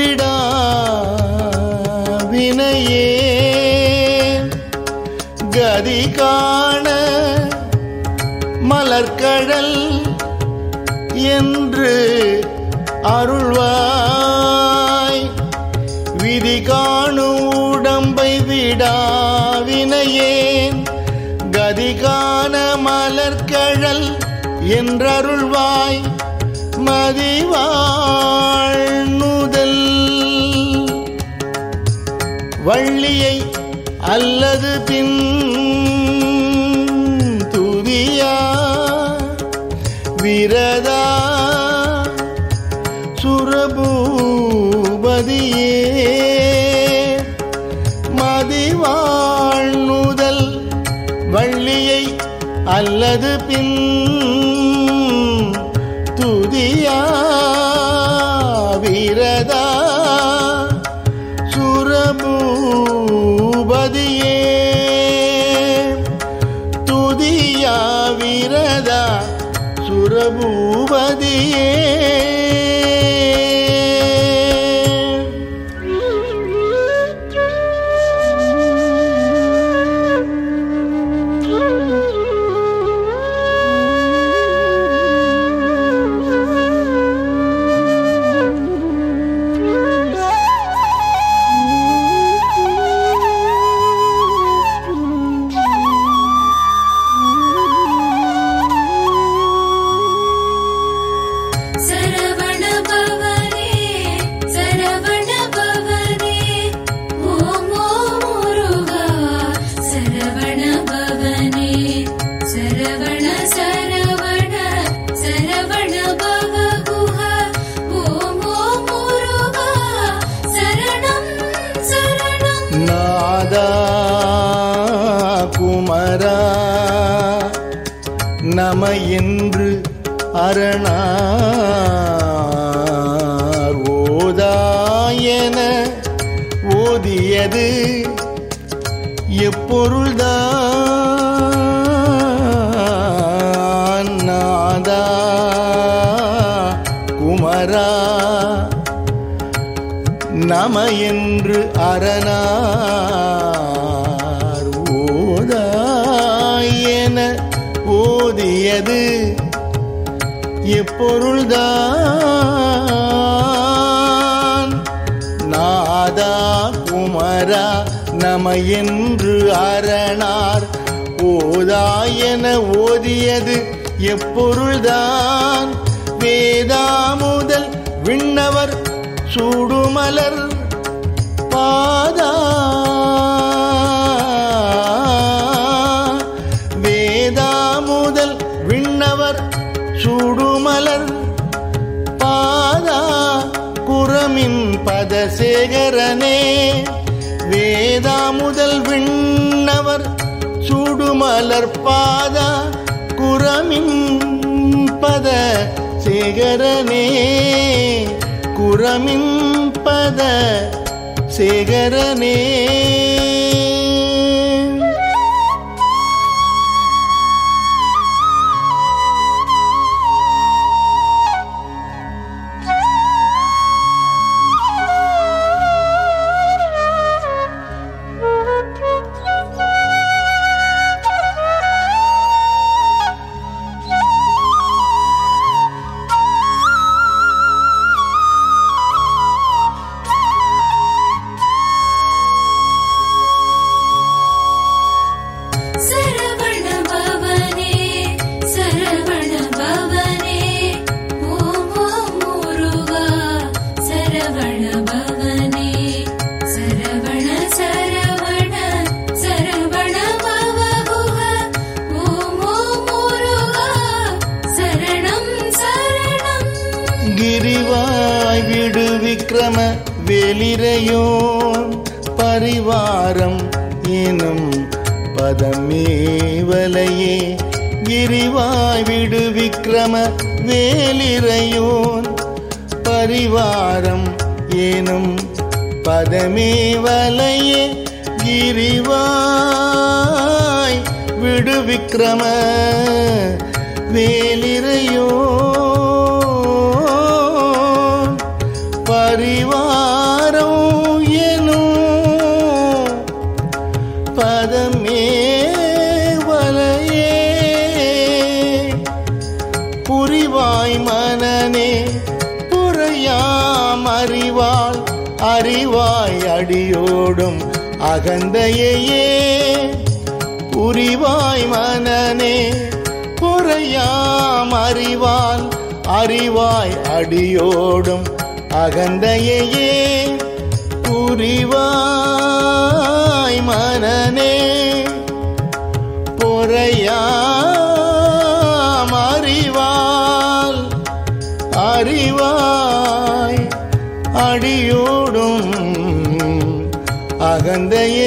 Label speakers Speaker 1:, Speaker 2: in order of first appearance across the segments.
Speaker 1: விடா வினையே கதி காண மலர்கழல் என்று அருள்வாய் விதி காணும் உடம்பை விடாவினையேன் கதி காண மலர்கழல் என்றருள்வாய் மதிவாழ்நுதல் வள்ளியை அல்லது பின் துதியா விரதா சுரபூபதியே மதிவாழ்நுதல் வள்ளியை அல்லது பின் துதியா விரதா சுரபூபதியே துதியா விரதா சுரபூபதியே குமரா நம என்று அரணார் ஓதாயன ஓதியது எப்பொருள்தான் நாதா குமரா நம என்று அரணார் ஓதாயன ஓதியது எப்பொருள்தான் நாதா குமரா நம என்று அரணார் ஓதாயன ஓதியது எப்பொருள்தான் வேதாமுதல் விண்ணவர் சூடுமலர் பாதா வேதாமுதல் விண்ணவர் சூடுமலர் பாதா குரமின் பதசேகரனே வேதாமுதல் விண்ணவர் சூடுமலர் பாதா குரமின் பத சேகரனே குரமின் பத சேகரனே கிரிவாய் விடு விக்ரம வேலிரையோன் பரிவாரம் எனும் பதமேவலையே கிரிவாய் விடு விக்ரம வேலிரையோன் பரிவாரம் எனும் பதமேவலையே கிரிவாய் விடு விக்ரம வேலிரையோன் பரிவாரம் புரிவாய் மனனே புரையாம் அறிவாள் அறிவாய் அடியோடும் அகந்தையே புரிவாய் மனனே புரையாம் அறிவாள் அறிவாய் அடியோடும் அகந்தையே புரிவாய் மனனே பொறையாம் அறிவாள் அறிவாய் அடியோடும் அகந்தையே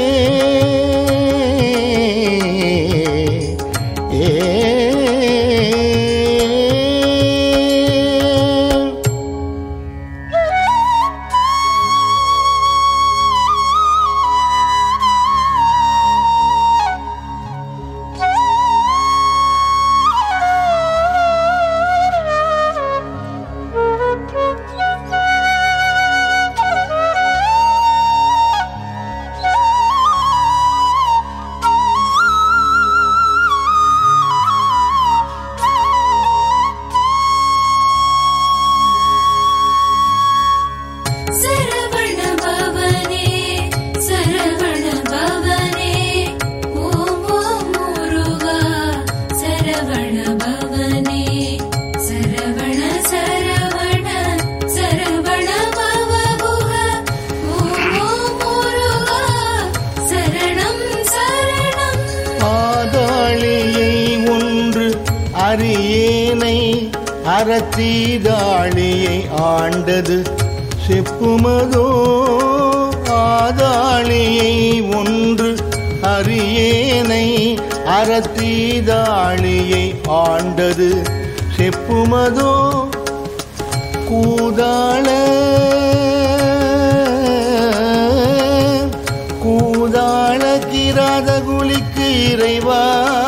Speaker 1: அரியேனை அறத்தீதாளியை ஆண்டது செப்புமதோ ஆதாளியை ஒன்று அரியேனை அறத்தீதாளியை ஆண்டது செப்புமதோ கூதாள கூதாள கிராத குலிக்கு இறைவா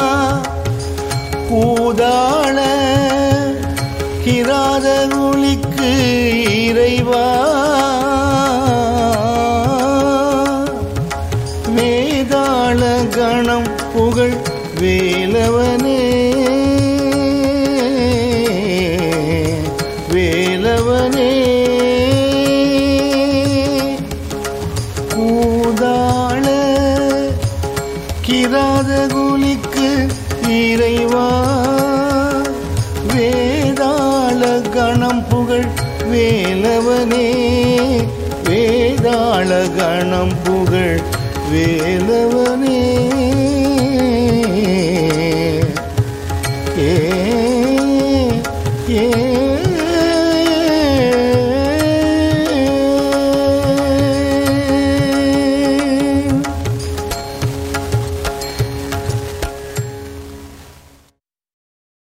Speaker 1: கூதாள கிராத குலிக்கு இறைவா வேதாள கணம் புகழ் வேலவனே வேலவனே கூதாள கிராத குலிக்கு இறைவா வேதாள கணம் புகழ் வேலவனே வேதாள கணம் புகழ் வேலவனே